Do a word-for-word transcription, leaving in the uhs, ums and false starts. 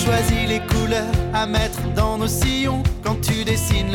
choisis les couleurs à mettre dans nos sillons quand tu dessines